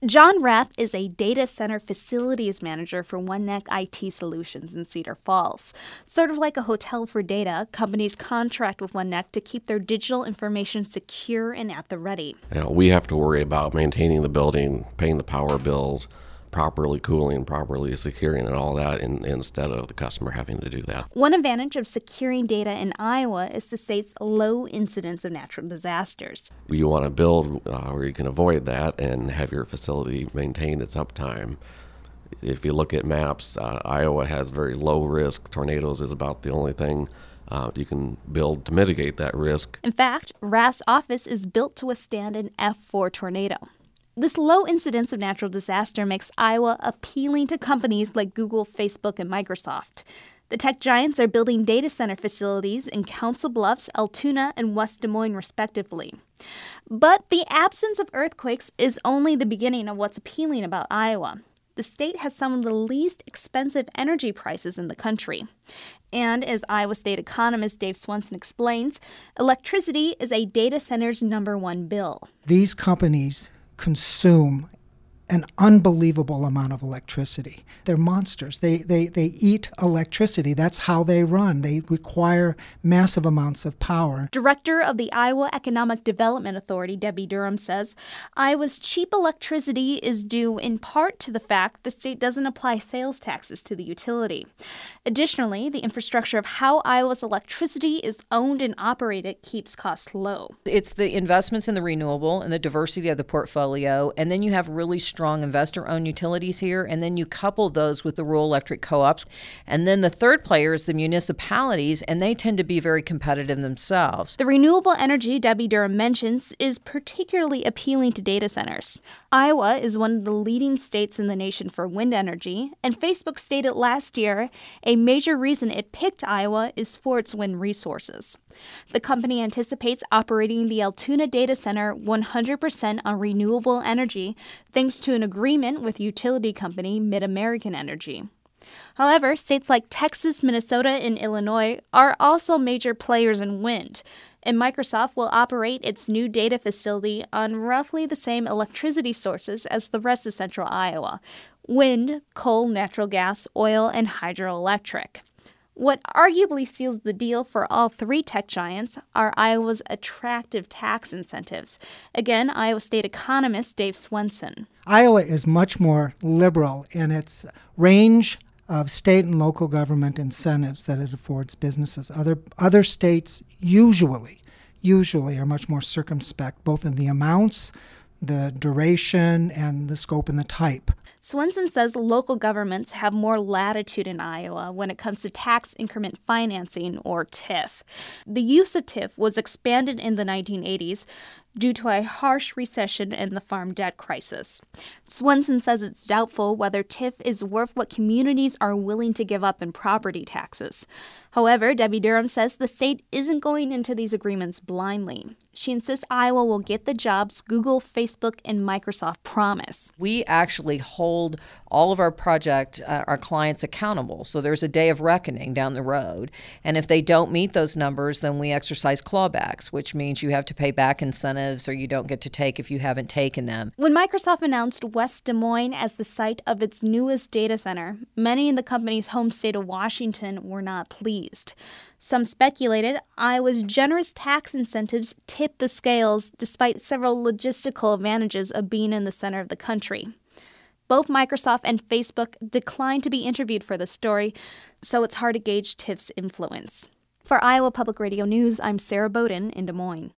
John Rath is a data center facilities manager for OneNeck IT Solutions in Cedar Falls. Sort of like a hotel for data, companies contract with OneNeck to keep their digital information secure and at the ready. We have to worry about maintaining the building, paying the power bills, properly cooling, properly securing, and all that, instead of the customer having to do that. One advantage of securing data in Iowa is the state's low incidence of natural disasters. You want to build where you can avoid that and have your facility maintain its uptime. If you look at maps, Iowa has very low risk. Tornadoes is about the only thing you can build to mitigate that risk. In fact, Rath's office is built to withstand an F4 tornado. This low incidence of natural disaster makes Iowa appealing to companies like Google, Facebook, and Microsoft. The tech giants are building data center facilities in Council Bluffs, Altoona, and West Des Moines, respectively. But the absence of earthquakes is only the beginning of what's appealing about Iowa. The state has some of the least expensive energy prices in the country. And as Iowa State economist Dave Swenson explains, electricity is a data center's #1 bill. These companies consume an unbelievable amount of electricity. They're monsters. They eat electricity. That's how they run. They require massive amounts of power. Director of the Iowa Economic Development Authority, Debbie Durham, says Iowa's cheap electricity is due in part to the fact the state doesn't apply sales taxes to the utility. Additionally, the infrastructure of how Iowa's electricity is owned and operated keeps costs low. It's the investments in the renewable and the diversity of the portfolio, and then you have really strong investor-owned utilities here, and then you couple those with the rural electric co-ops. And then the third player is the municipalities, and they tend to be very competitive themselves. The renewable energy Debbie Durham mentions is particularly appealing to data centers. Iowa is one of the leading states in the nation for wind energy, and Facebook stated last year a major reason it picked Iowa is for its wind resources. The company anticipates operating the Altoona data center 100% on renewable energy thanks to an agreement with utility company MidAmerican Energy. However, states like Texas, Minnesota, and Illinois are also major players in wind, and Microsoft will operate its new data facility on roughly the same electricity sources as the rest of central Iowa: wind, coal, natural gas, oil, and hydroelectric. What arguably seals the deal for all three tech giants are Iowa's attractive tax incentives. Again, Iowa State economist Dave Swenson. Iowa is much more liberal in its range of state and local government incentives that it affords businesses. Other states usually are much more circumspect, both in the amounts, the duration, and the scope and the type. Swenson says local governments have more latitude in Iowa when it comes to tax increment financing, or TIF. The use of TIF was expanded in the 1980s due to a harsh recession and the farm debt crisis. Swenson says it's doubtful whether TIF is worth what communities are willing to give up in property taxes. However, Debbie Durham says the state isn't going into these agreements blindly. She insists Iowa will get the jobs Google, Facebook, and Microsoft promise. We actually hold all of our our clients accountable. So there's a day of reckoning down the road. And if they don't meet those numbers, then we exercise clawbacks, which means you have to pay back incentives or you don't get to take if you haven't taken them. When Microsoft announced West Des Moines as the site of its newest data center, many in the company's home state of Washington were not pleased. Some speculated Iowa's generous tax incentives tipped the scales despite several logistical advantages of being in the center of the country. Both Microsoft and Facebook declined to be interviewed for the story, so it's hard to gauge TIF's influence. For Iowa Public Radio News, I'm Sarah Bowden in Des Moines.